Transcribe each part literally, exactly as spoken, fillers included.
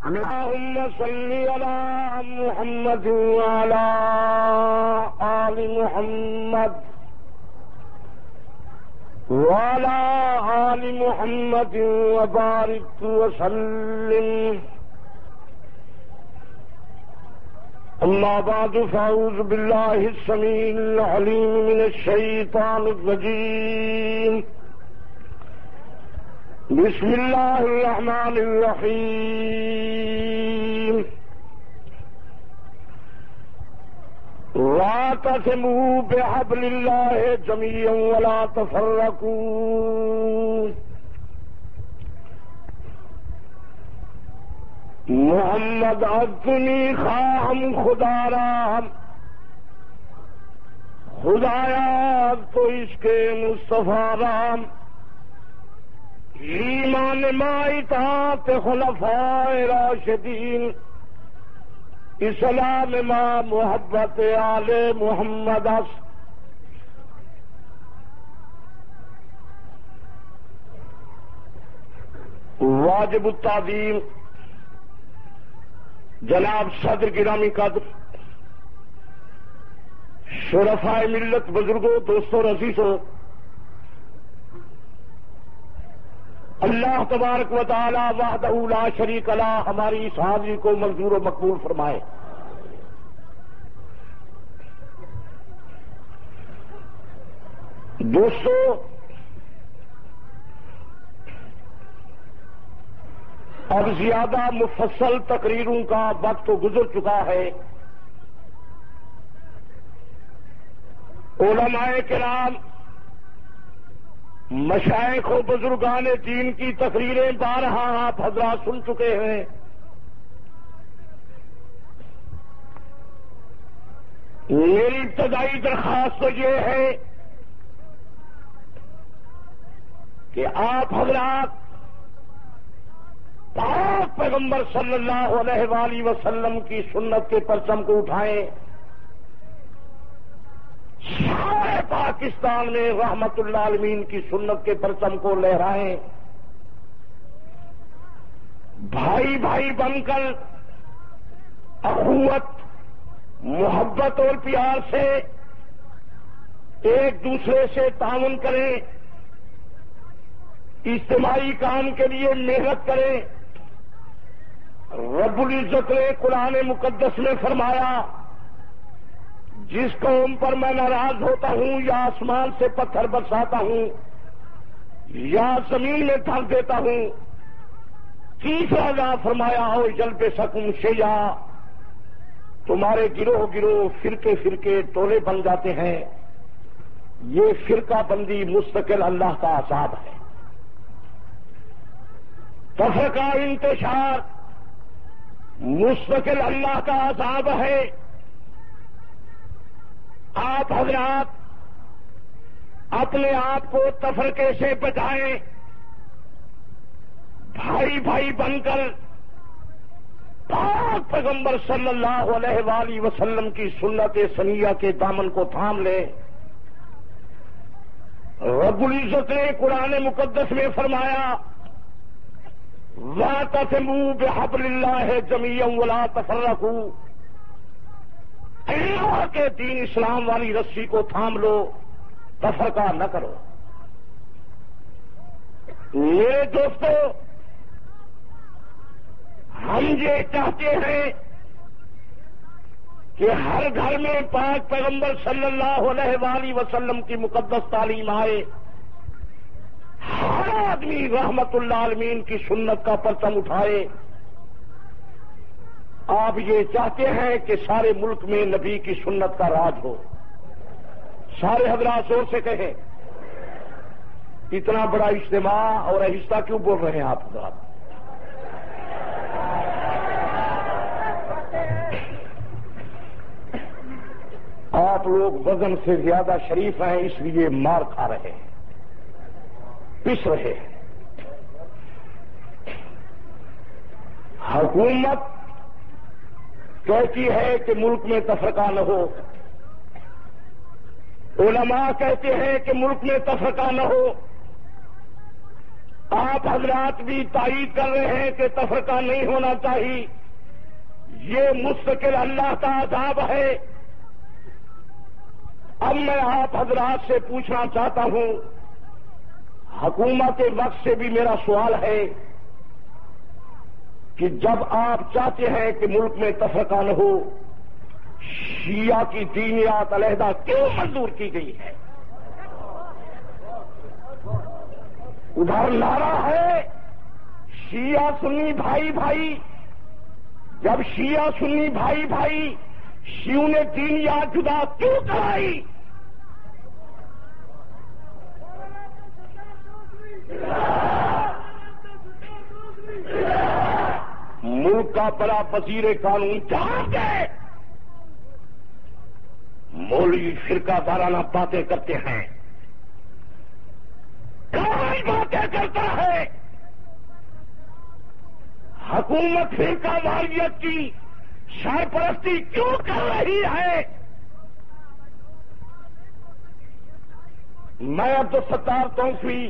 اللهم صل على محمد وعلى آل محمد وعلى آل محمد وبارك وسلم. أما بعد فأعوذ بالله السميع العليم من الشيطان الرجيم. بسم الله الرحمن الرحيم. واعتصموا بحبل الله جميعا ولا تفرقوا. محمد عبدنی خواہم خدا رام، خدایا تو عشق مصطفیٰ رام. ایمان ما اطاعت خلفاء راشدین، اسلام ما محبت آل محمد است. واجب التعظیم جناب صدر گرامی قدر، شرفاء ملت، بزرگوں، دوستوں، عزیزوں، اللہ تبارک و تعالی وحدہ لا شریک لہ ہماری اس حاضری کو منظور و مقبول فرمائے. دوستو، اب زیادہ مفصل تقریروں کا وقت تو گزر چکا ہے. علماء کرام، مشائخ و بزرگان دین کی تقریریں بارہا آپ حضرات سن چکے ہیں. میری ابتدائی درخواست تو یہ ہے کہ آپ حضرات پاک پیغمبر صلی اللہ علیہ وآلہ وسلم کی سنت کے پرچم کو اٹھائیں. سارے پاکستان میں رحمت اللہ عالمین کی سنت کے پرچم کو لہرائیں. بھائی بھائی بن کر اخوت، محبت اور پیار سے ایک دوسرے سے تعاون کریں، اجتماعی کام کے لیے محنت کریں. رب العزت نے قرآن مقدس میں فرمایا، جس قوم پر میں ناراض ہوتا ہوں یا آسمان سے پتھر برساتا ہوں یا زمین میں دھر دیتا ہوں. تیسرا جا فرمایا ہو جلب سکم شیا، تمہارے گروہ گروہ، فرقے فرقے، ٹولے بن جاتے ہیں. یہ فرقہ بندی مستقل اللہ کا عذاب ہے. تفرقہ انتشار مستقل اللہ کا عذاب ہے. آپ حضرات اپنے آپ کو تفرقے سے بچائیں. بھائی بھائی بن کر پاک پیغمبر صلی اللہ علیہ وآلہ وسلم کی سنت سنیہ کے دامن کو تھام لیں. رب العزت نے قرآن مقدس میں فرمایا، وَاعْتَصِمُوا بِحَبْلِ اللَّهِ جَمِيعًا وَلَا تَفَرَّقُوا. اللہ کے دین اسلام والی رسی کو تھام لو، تفرقہ نہ کرو. میرے دوستو، ہم یہ چاہتے ہیں کہ ہر گھر میں پاک پیغمبر صلی اللہ علیہ وآلہ وسلم کی مقدس تعلیم آئے. ہر آدمی رحمت اللہ عالمین کی سنت کا پرچم اٹھائے. آپ یہ چاہتے ہیں کہ سارے ملک میں نبی کی سنت کا راج ہو. سارے حضرات زور سے کہیں. اتنا بڑا اجتماع اور آہستہ کیوں بول رہے ہیں آپ حضرات؟ آپ لوگ وزن سے زیادہ شریف ہیں، اس لیے مار کھا رہے ہیں، پس رہے ہیں. حکومت کہتی ہے کہ ملک میں تفرقہ نہ ہو، علماء کہتے ہیں کہ ملک میں تفرقہ نہ ہو. آپ حضرات بھی تائید کر رہے ہیں کہ تفرقہ نہیں ہونا چاہیے، یہ مستقل اللہ کا عذاب ہے۔ اب میں آپ حضرات سے پوچھنا چاہتا ہوں، حکومت وقت سے بھی میرا سوال ہے کہ جب آپ چاہتے ہیں کہ ملک میں تفرقہ نہ ہو، شیعہ کی دینیات علیحدہ کیوں منظور کی گئی ہے؟ ادھر نعرہ ہے شیعہ سنی بھائی بھائی، جب شیعہ سنی بھائی بھائی، شیعوں نے دینیات جدا کیوں کرائی؟ ملک کا بڑا وزیر قانون جہاں گئے مولوی فرقہ وارانہ باتیں کرتے ہیں، کہاں باتیں کرتا ہے؟ حکومت فرقہ واریت کی سرپرستی کیوں کر رہی ہے؟ میں عبدالستار توفیقی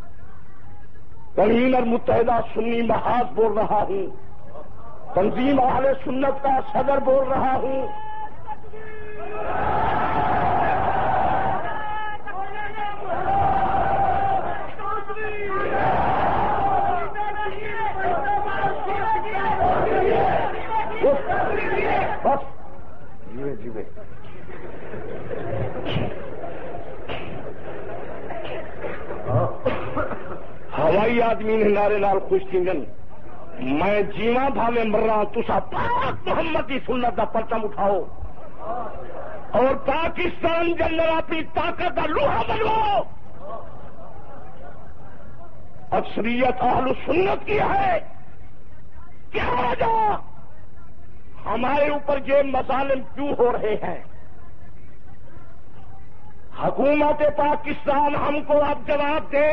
کنوینر متحدہ سنی محاذ بول رہا ہوں، تنظیم اہل سنت کا صدر بول رہا ہوں۔ بس جی جی ہوائی آدمی نے نعرے لال خوش تھینگن، میں جیواں بھا میں مر رہا، تسا پاک محمد کی سنت کا پرچم اٹھاؤ اور پاکستان کے اندر اپنی طاقت کا لوہا بنواؤ۔ اکثریت اہل سنت کی ہے، کیا وجہ ہمارے اوپر یہ مظالم کیوں ہو رہے ہیں؟ حکومت پاکستان ہم کو اب جواب دے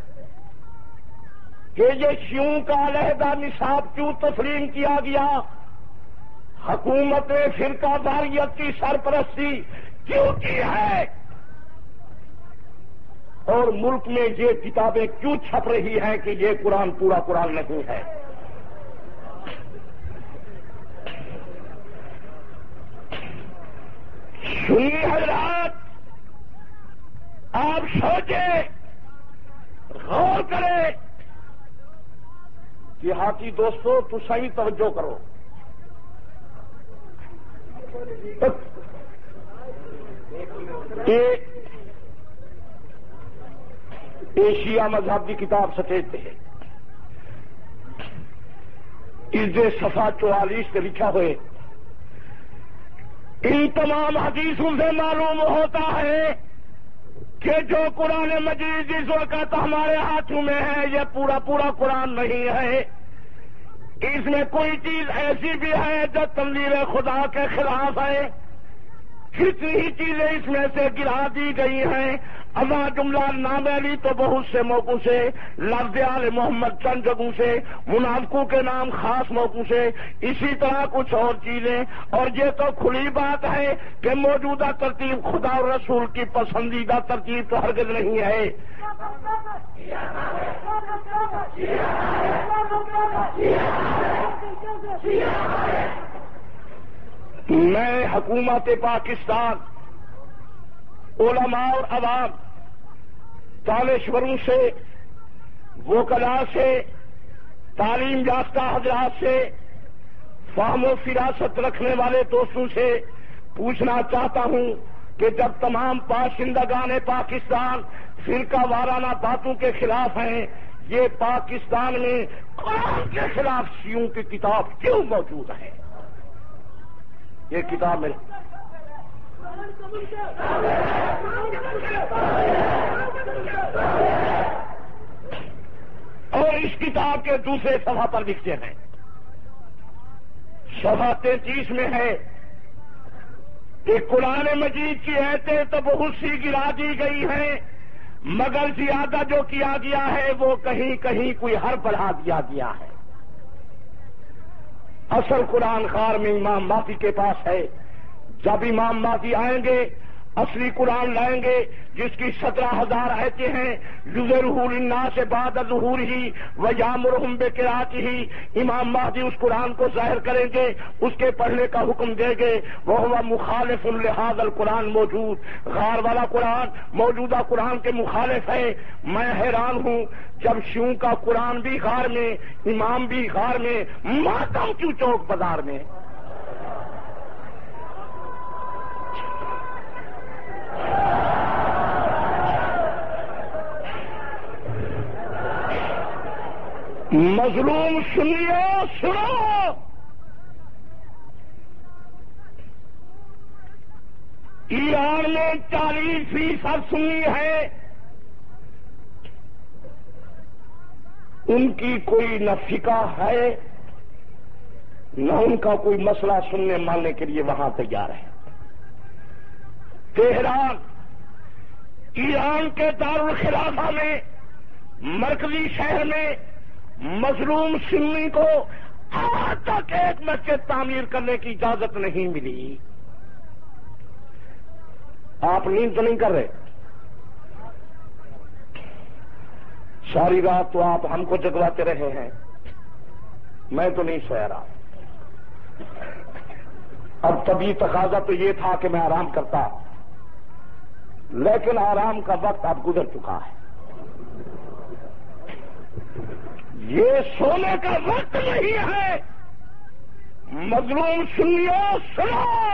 کہ یہ شیعوں کا علیحدہ نصاب کیوں تسلیم کیا گیا؟ حکومت نے فرقہ واریت کی سرپرستی کیوں کی ہے؟ اور ملک میں یہ کتابیں کیوں چھپ رہی ہیں کہ یہ قرآن پورا قرآن نہیں ہے؟ سنی حضرات، آپ سوچیں، غور کریں، دیہاتی دوستو تو صحیح توجہ کرو۔ ایشیا مذہب کی کتاب سٹیج ہے، اس دے صفحہ چوالیس سے لکھا ہوئے، ان تمام حدیثوں سے معلوم ہوتا ہے کہ جو قرآن مجید اس وقت ہمارے ہاتھوں میں ہے یہ پورا پورا قرآن نہیں ہے، اس میں کوئی چیز ایسی بھی ہے جو تنزیل خدا کے خلاف ہے، کتنی ہی چیزیں اس میں سے گرا دی گئی ہیں۔ اما جملہ نامعلی تو بہت سے موقعوں سے، لفظ آل محمد چند جگہوں سے، منافقوں کے نام خاص موقعوں سے، اسی طرح کچھ اور چیزیں، اور یہ تو کھلی بات ہے کہ موجودہ ترتیب خدا اور رسول کی پسندیدہ ترتیب تو ہرگز نہیں ہے۔ میں حکومت پاکستان، علماء اور عوام، دانشوروں سے، وکلاء سے، تعلیم یافتہ حضرات سے، فہم و فراست رکھنے والے دوستوں سے پوچھنا چاہتا ہوں کہ جب تمام باشندگان پاکستان فرقہ وارانہ باتوں کے خلاف ہیں، یہ پاکستان میں قرآن کے خلاف شیعوں کی کتاب کیوں موجود ہے؟ یہ کتاب میں اور اس کتاب کے دوسرے صفحہ پر لکھتے ہیں، صفحہ تینتیس میں ہے کہ قرآن مجید کی آیتیں تو بہت سی گرا دی گئی ہیں، مگر زیادہ جو کیا گیا ہے وہ کہیں کہیں کوئی حرف بڑھا دیا گیا ہے۔ اصل قرآن خار میں امام مہدی کے پاس ہے، جب امام مہدی آئیں گے اصلی قرآن لائیں گے جس کی سترہ ہزار آیتیں ہیں. یظہرہ للناس بعد ظہورہ ویامرہم بقراءتہ. امام مہدی اس قرآن کو ظاہر کریں گے, اس کے پڑھنے کا حکم دیں گے. وہو مخالف لہذا القرآن موجود. غار والا قرآن موجودہ قرآن کے مخالف ہے. میں حیران ہوں جب شیعوں کا قرآن بھی غار میں, امام بھی غار میں, ماتم کیوں چوک بازار میں. مظلوم سنیو سنو, ایران میں چالیس فیصد سنی ہے. ان کی کوئی نہ فقہ ہے نہ ان کا کوئی مسئلہ سننے ماننے کے لیے وہاں تیار ہے. تہران ایران کے دارالخلافہ میں, مرکزی شہر میں مظلوم سنی کو آج تک ایک مسجد تعمیر کرنے کی اجازت نہیں ملی. آپ نیند تو نہیں کر رہے؟ ساری رات تو آپ ہم کو جگواتے رہے ہیں, میں تو نہیں سویا رہا. اب طبی تقاضا تو یہ تھا کہ میں آرام کرتا, لیکن آرام کا وقت اب گزر چکا ہے. یہ سونے کا وقت نہیں ہے. مظلوم سنیو سنو,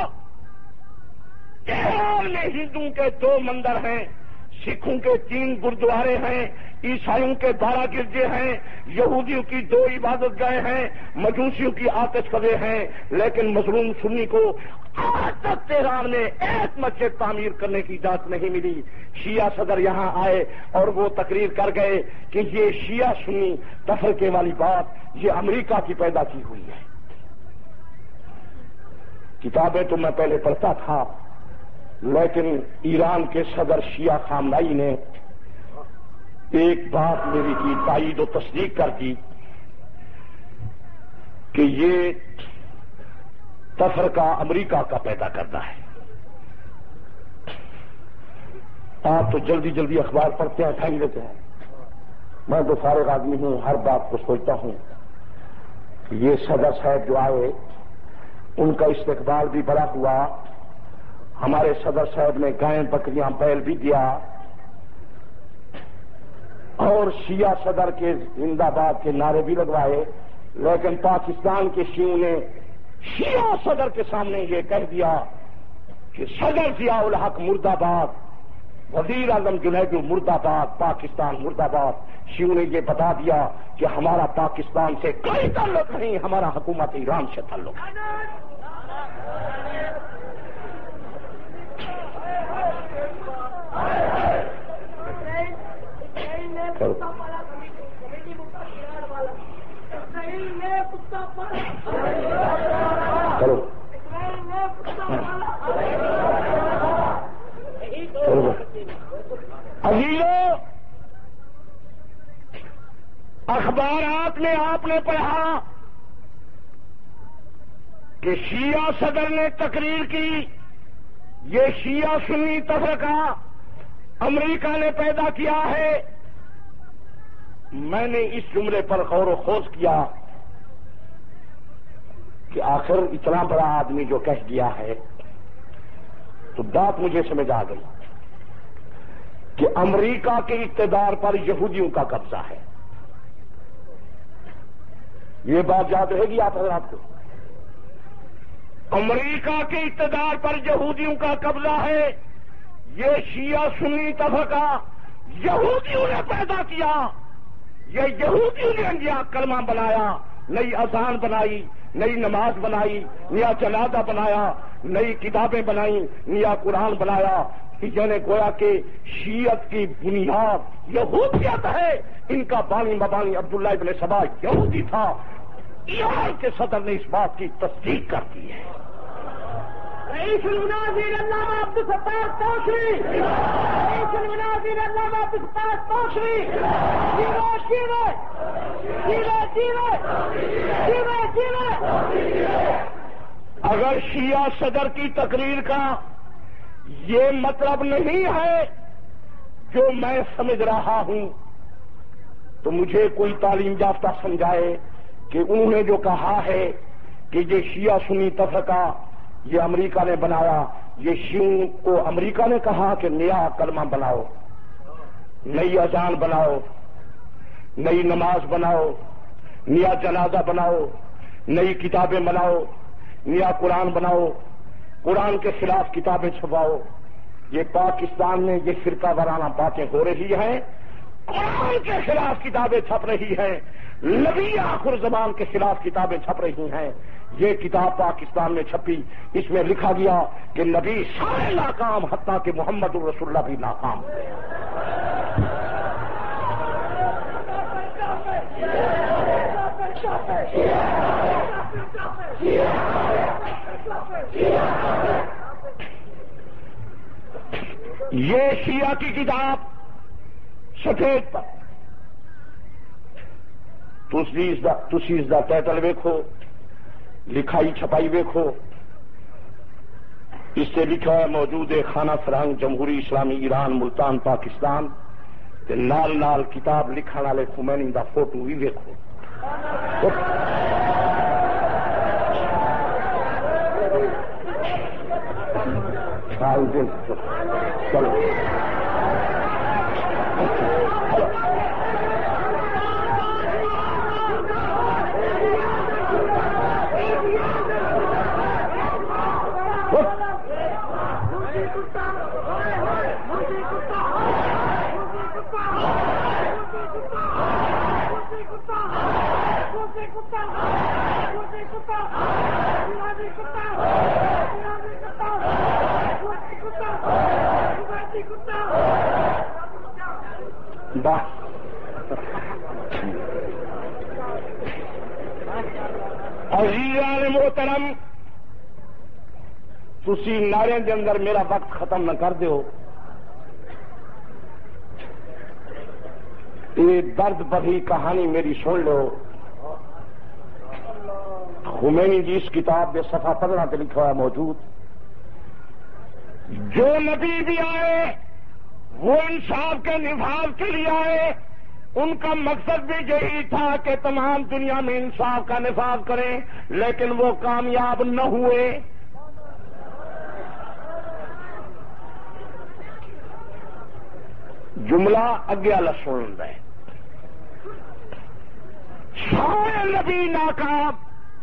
تہران میں ہندوؤں کے دو مندر ہیں, سکھوں کے تین گردوارے ہیں, عیسائیوں کے بارہ گرجے ہیں, یہودیوں کی دو عبادت گاہیں ہیں, مجوسیوں کی آتش کدے ہیں. لیکن مظلوم سنی کو آج تک تہران میں ایک مسجد تعمیر کرنے کی اجازت نہیں ملی. شیعہ صدر یہاں آئے اور وہ تقریر کر گئے کہ یہ شیعہ سنی تفرقے والی بات یہ امریکہ کی پیدا کی ہوئی ہے. کتابیں تو میں پہلے پڑھتا تھا, لیکن ایران کے صدر شیعہ خامنائی نے ایک بات میری کی تائید و تصدیق کر دی کہ یہ تفرقہ امریکہ کا پیدا کرتا ہے. آپ تو جلدی جلدی اخبار پڑھتے ہیں, پھینک دیتے ہیں. میں تو فارغ آدمی ہوں, ہر بات کو سوچتا ہوں. یہ صدر صاحب جو آئے ان کا استقبال بھی بڑا ہوا. ہمارے صدر صاحب نے گائے بکریاں بیل بھی دیا, اور شیعہ صدر کے زندہ باد کے نعرے بھی لگوائے. لیکن پاکستان کے شیعوں نے شیعہ صدر کے سامنے یہ کہہ دیا کہ صدر ضیاء الحق مرد آباد, وزیر اعظم جنید مرد آباد, پاکستان مرد آباد. شیعوں نے یہ بتا دیا کہ ہمارا پاکستان سے کوئی تعلق نہیں, ہمارا حکومت ایران سے تعلق ہے. کرو عزیزو, اخبارات میں آپ نے پڑھا کہ شیعہ صدر نے تقریر کی یہ شیعہ سنی تفرقہ امریکہ نے پیدا کیا ہے. میں نے اس جملے پر غور و خوض کیا کہ آخر اتنا بڑا آدمی جو کہہ گیا ہے, تو بات مجھے سمجھ آ گئی کہ امریکہ کے اقتدار پر یہودیوں کا قبضہ ہے. یہ بات یاد رہے گی آپ حضرات کو. امریکہ کے اقتدار پر یہودیوں کا قبضہ ہے. یہ شیعہ سنی تفرقہ یہودیوں نے پیدا کیا. یہ یہودیوں نے انجیا کلمہ بنایا, نئی اذان بنائی, نئی نماز بنائی, نیا جنازہ بنایا, نئی کتابیں بنائی, نیا قرآن بنایا. یعنی گویا کہ شیعت کی بنیاد یہودیت ہے. ان کا بانی مبانی عبداللہ ابن سبا یہودی تھا. ایران کے صدر نے اس بات کی تصدیق کر دی ہے. رئیس المناظرین علامہ عبدالستار توشری, رئیس المناظرین علامہ عبدالستار توشری, جیوے جیوے جیوے جیوے جیوے جیوے. اگر شیعہ صدر کی تقریر کا یہ مطلب نہیں ہے جو میں سمجھ رہا ہوں تو مجھے کوئی تعلیم یافتہ سمجھائے کہ انہوں نے جو کہا ہے کہ یہ شیعہ سنی تفرقہ یہ امریکہ نے بنایا، یہ شیعوں کو امریکہ نے کہا کہ نیا کلمہ بناؤ، نئی اذان بناؤ، نئی نماز بناؤ، نیا جنازہ بناؤ، نئی کتابیں بناؤ، نیا قرآن بناؤ، قرآن کے خلاف کتابیں چھپاؤ. یہ پاکستان میں یہ فرقہ وارانہ باتیں ہو رہی ہیں، قرآن کے خلاف کتابیں چھپ رہی ہیں، نبی آخر زمان کے خلاف کتابیں چھپ رہی ہیں. یہ کتاب پاکستان میں چھپی، اس میں لکھا گیا کہ نبی سارے ناکام حتیٰ کہ محمد الرسول اللہ بھی ناکام. یہ شیعہ کی کتاب سفید پر تسی اس دا ٹائٹل ویکھو، لکھائی چھپائی ویکھو، اس سے لکھا ہے موجود ہے خانہ فرہنگ جمہوری اسلامی ایران ملتان پاکستان تے نال نال کتاب لکھن والے خمینی دا فوٹو بھی ویکھو. چلو عزیزان محترم، تسی نعرے دے اندر میرا وقت ختم نہ کر دیو. یہ درد بھری کہانی میری سن لو. خمینی جی اس کتاب میں صفحہ پندرہ پہ لکھا ہوا موجود، جو نبی بھی آئے وہ انصاف کے نفاذ کے لیے آئے، ان کا مقصد بھی یہی تھا کہ تمام دنیا میں انصاف کا نفاذ کریں، لیکن وہ کامیاب نہ ہوئے. جملہ اگے والا سن رہے، سارے نبی ناکام،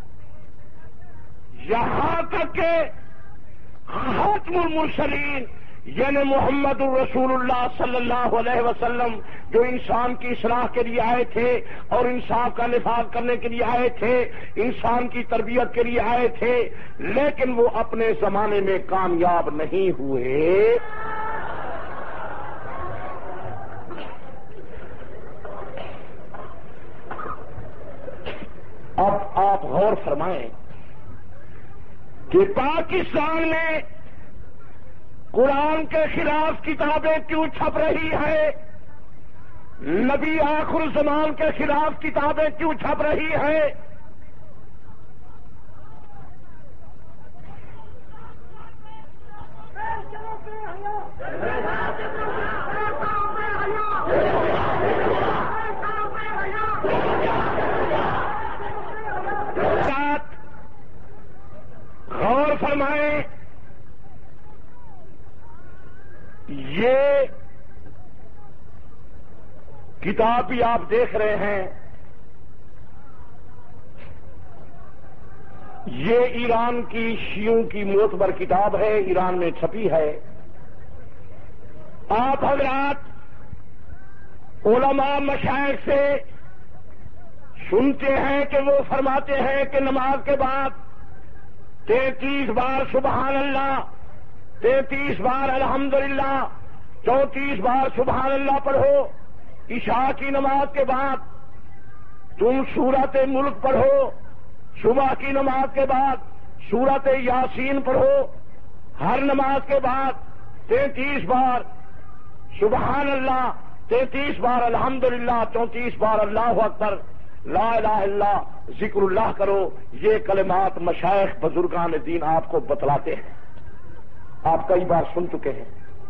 یہاں تک کہ خاتم المرسلین یعنی محمد الرسول اللہ صلی اللہ علیہ وسلم جو انسان کی اصلاح کے لیے آئے تھے اور انصاف کا نفاذ کرنے کے لیے آئے تھے، انسان کی تربیت کے لیے آئے تھے، لیکن وہ اپنے زمانے میں کامیاب نہیں ہوئے. اب آپ غور فرمائیں کہ پاکستان میں قرآن کے خلاف کتابیں کیوں چھپ رہی ہے، نبی آخر الزمان کے خلاف کتابیں کیوں چھپ رہی ہے. غور فرمائیں، یہ کتاب بھی آپ دیکھ رہے ہیں، یہ ایران کی شیعوں کی معتبر کتاب ہے، ایران میں چھپی ہے. آپ حضرات علماء مشائخ سے سنتے ہیں کہ وہ فرماتے ہیں کہ نماز کے بعد تینتیس بار سبحان اللہ، تینتیس بار الحمدللہ، چونتیس بار سبحان اللہ پڑھو. عشاء کی نماز کے بعد تم سورت ملک پڑھو، صبح کی نماز کے بعد سورت یاسین پڑھو. ہر نماز کے بعد تینتیس بار سبحان اللہ، تینتیس بار الحمدللہ، چونتیس بار اللہ اکبر، لا الہ الا اللہ، ذکر اللہ کرو. یہ کلمات مشائخ بزرگان دین آپ کو بتلاتے ہیں. آپ کئی بار سن چکے ہیں.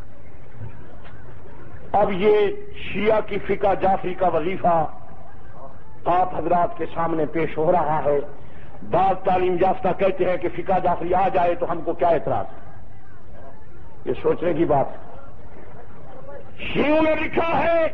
اب یہ شیعہ کی فقہ جعفری کا وظیفہ آپ حضرات کے سامنے پیش ہو رہا ہے. بعض تعلیم یافتہ کہتے ہیں کہ فقہ جعفری آ جائے تو ہم کو کیا اعتراض ہے. یہ سوچنے کی بات ہے. شیعوں نے لکھا ہے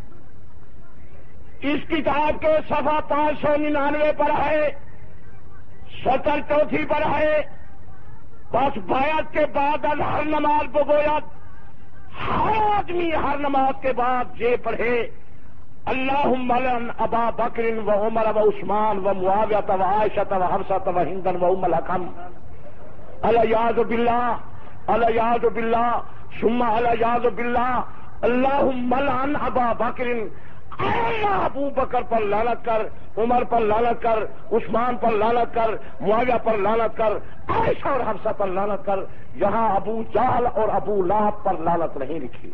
اس کتاب کے صفحہ پانچ سو ننانوے پر ہے، ستر چوتھی پر ہے، بس بیعت کے بعد ہر نماز بگوید ہر آدمی ہر نماز کے بعد یہ پڑھے اللہم لعن ابا بکر و عمر و عثمان و معاویہ و عائشہ و حفصہ و ہند و ام الحکم الیاذ باللہ الیاذ باللہ ثم الیاذ باللہ اللہم لعن ابا بکر، اللہ ابو بکر پر لعنت کر، عمر پر لعنت کر، عثمان پر لعنت کر، معاویہ پر لعنت کر، عائشہ اور حفصہ پر لعنت کر. یہاں ابو جہل اور ابو لہب پر لعنت نہیں لکھی.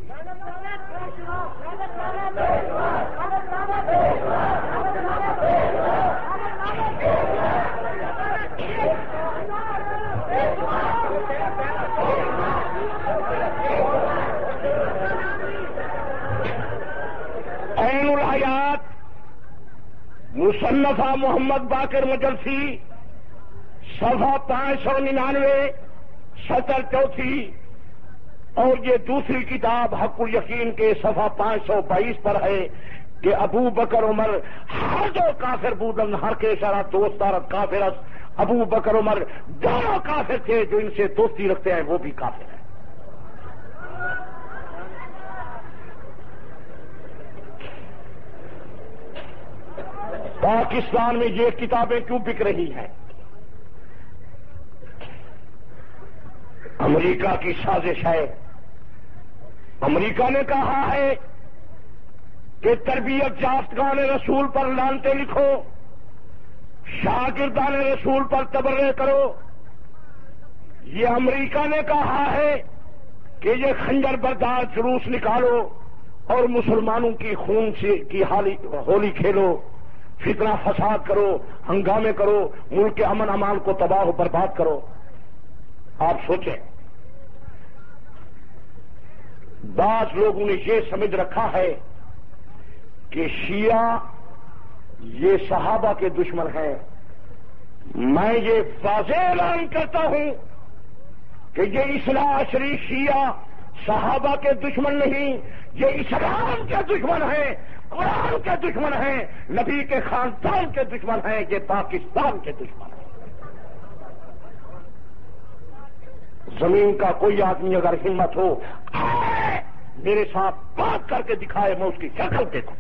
عین الحیات مصنفہ محمد باقر مجلسی صفحہ پانچ سو ننانوے سطر چوتھی، اور یہ دوسری کتاب حق الیقین کے صفحہ پانچ سو بائیس پر ہے کہ ابو بکر عمر ہر دو کافر بودن ہر کے اشارہ دوست دارت کافرس، ابو بکر عمر دونوں کافر تھے، جو ان سے دوستی رکھتے ہیں وہ بھی کافر ہیں. پاکستان میں یہ کتابیں کیوں بک رہی ہیں؟ امریکہ کی سازش ہے. امریکہ نے کہا ہے کہ تربیت یافتگان رسول پر لعنتیں لکھو، شاگردان رسول پر تبرئے کرو. یہ امریکہ نے کہا ہے کہ یہ خنجر بردار جلوس نکالو اور مسلمانوں کی خون سے کی ہولی کھیلو، فتنہ فساد کرو، ہنگامے کرو، ملک کے امن امان کو تباہ و برباد کرو. آپ سوچیں، بعض لوگوں نے یہ سمجھ رکھا ہے کہ شیعہ یہ صحابہ کے دشمن ہیں. میں یہ واضح اعلان کرتا ہوں کہ یہ اصلاح شریف شیعہ صحابہ کے دشمن نہیں، یہ اسلام کے دشمن ہیں، قرآن کے دشمن ہیں، نبی کے خاندان کے دشمن ہیں، یہ پاکستان کے دشمن ہیں. زمین کا کوئی آدمی اگر ہمت ہو آئے میرے ساتھ بات کر کے دکھائے، میں اس کی شکل دیکھوں.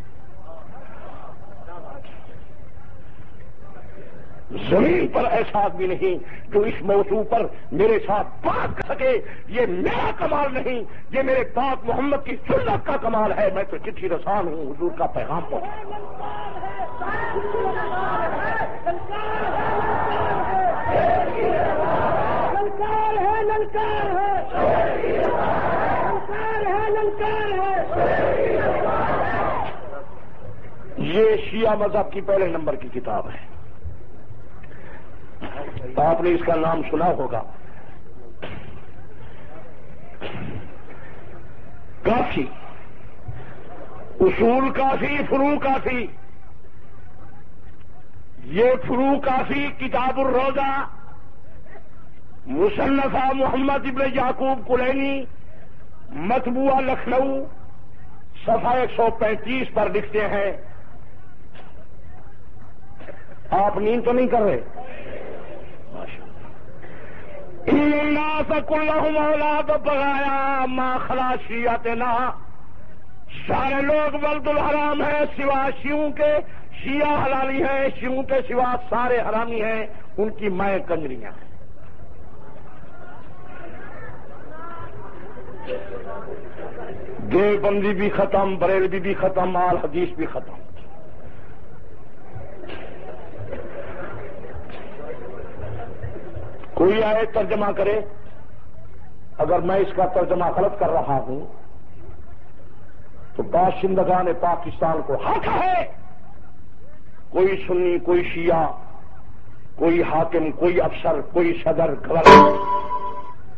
زمین پر ایسا آدمی نہیں جو اس موضوع پر میرے ساتھ بات کر سکے. یہ میرا کمال نہیں، یہ میرے پاک محمد کی سنت کا کمال ہے. میں تو چٹھی رسان ہوں، حضور کا پیغام پہنچا. یہ شیعہ مذہب کی پہلے نمبر کی کتاب ہے. آپ نے اس کا نام سنا ہوگا. کافی، اصول کافی، فروع کافی. یہ فروع کافی کتاب الروضہ مصنفہ محمد ابن یعقوب کلینی مطبوعہ لکھنؤ صفحہ ایک سو پینتیس پر لکھتے ہیں. آپ نیند تو نہیں کر رہے؟ ان الناس كلهم اولاد بغایا ما خلا شیعتنا. سارے لوگ ولد الحرام ہیں سوا شیعوں کے. شیعہ حلالی ہیں، شیعوں کے سوا سارے حرامی ہیں، ان کی مائیں کنجریاں ہیں. دیوبندی بھی ختم، بریلوی بھی ختم، آل حدیث بھی ختم. کوئی آئے ترجمہ کرے. اگر میں اس کا ترجمہ غلط کر رہا ہوں تو باشندگان پاکستان کو حق ہے، کوئی سنی، کوئی شیعہ، کوئی حاکم، کوئی افسر، کوئی صدر، گورنر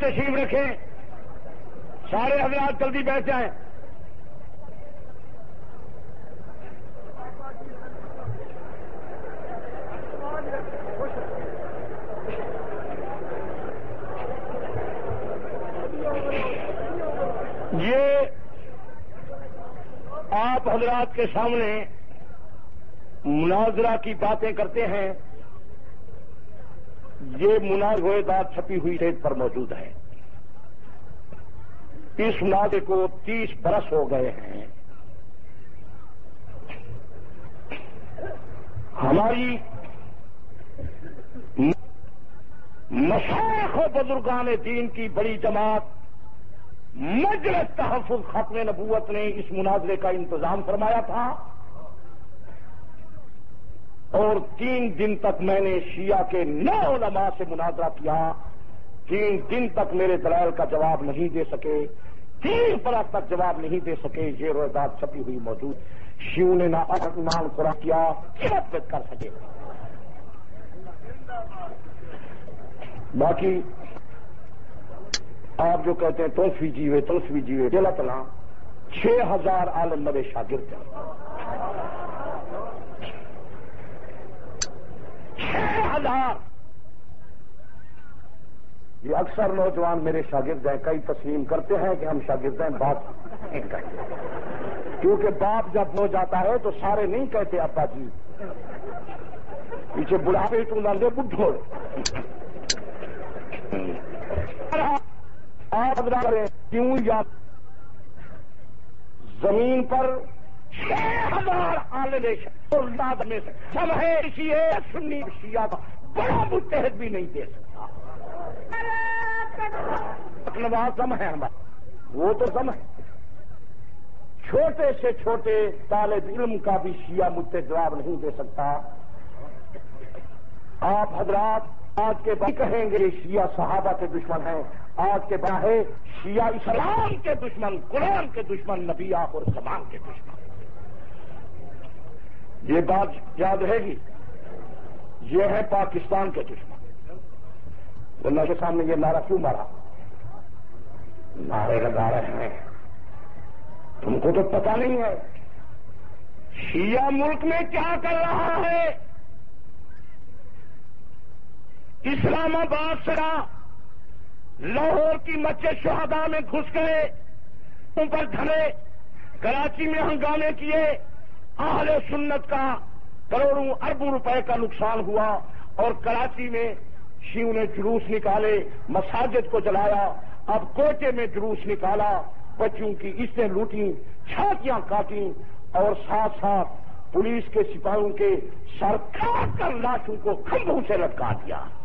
تشریف رکھیں، سارے حضرات جلدی بیٹھ جائیں۔ یہ آپ حضرات کے سامنے مناظرہ کی باتیں کرتے ہیں، یہ مناظرہ داد چھپی ہوئی ریت پر موجود ہے۔ اس مناظرے کو تیس برس ہو گئے ہیں۔ ہماری مشائخ و بزرگان دین کی بڑی جماعت مجلس تحفظ ختم نبوت نے اس مناظرے کا انتظام فرمایا تھا، اور تین دن تک میں نے شیعہ کے نو علماء سے مناظرہ کیا، تین دن تک میرے دلائل کا جواب نہیں دے سکے، تین برس تک جواب نہیں دے سکے۔ یہ روایات چھپی ہوئی موجود، شیعوں نے نہ ایمان قرآن کیا کیا کر سکے۔ باقی آپ جو کہتے ہیں تلفی جیوے تلفی جیوے جلا تلا چھ ہزار عالم میرے شاگرد ہیں، چھ ہزار۔ یہ اکثر نوجوان میرے شاگرد ہیں، کئی تسلیم کرتے ہیں کہ ہم شاگرد ہیں، بات نہیں کہتے، کیونکہ باپ جب ہو جاتا ہے تو سارے نہیں کہتے ابا جی، پیچھے بڑھاپے ٹو ڈال دے بڈھو۔ آپ کیوں یا زمین پر چھ ہزار عالم اولاد میں سے سب ہے، اسی سنی شیعہ کا بڑا متحد بھی نہیں دے سکتا۔ نواز دم ہے ہمارا، وہ تو دم ہے۔ چھوٹے سے چھوٹے طالب علم کا بھی شیعہ مجھ سے جواب نہیں دے سکتا۔ آپ حضرات آج کے بعد کہیں گے شیعہ صحابہ کے دشمن ہیں، آج کے بعد ہے شیعہ اسلام کے دشمن، قرآن کے دشمن، نبی آخر زمان کے دشمن۔ یہ بات یاد رہے گی، یہ ہے پاکستان کے دشمن۔ اللہ کے سامنے یہ نعرہ کیوں مارا؟ نعرے لگا رہے ہیں، تم کو تو پتہ نہیں ہے شیعہ ملک میں کیا کر رہا ہے۔ اسلام آباد سے لاہور کی مسجد شہداء میں گھس گئے، ان پر دھرے، کراچی میں ہنگامے کیے، اہل سنت کا کروڑوں اربوں روپے کا نقصان ہوا، اور کراچی میں شیعوں نے جلوس نکالے، مساجد کو جلایا، اب کوٹے میں جلوس نکالا، بچوں کی عزتیں لوٹیں، چھاتیاں کاٹیں، اور ساتھ ساتھ پولیس کے سپاہیوں کے سر کاٹ کر لاشوں کو کھمبوں سے لٹکا دیا۔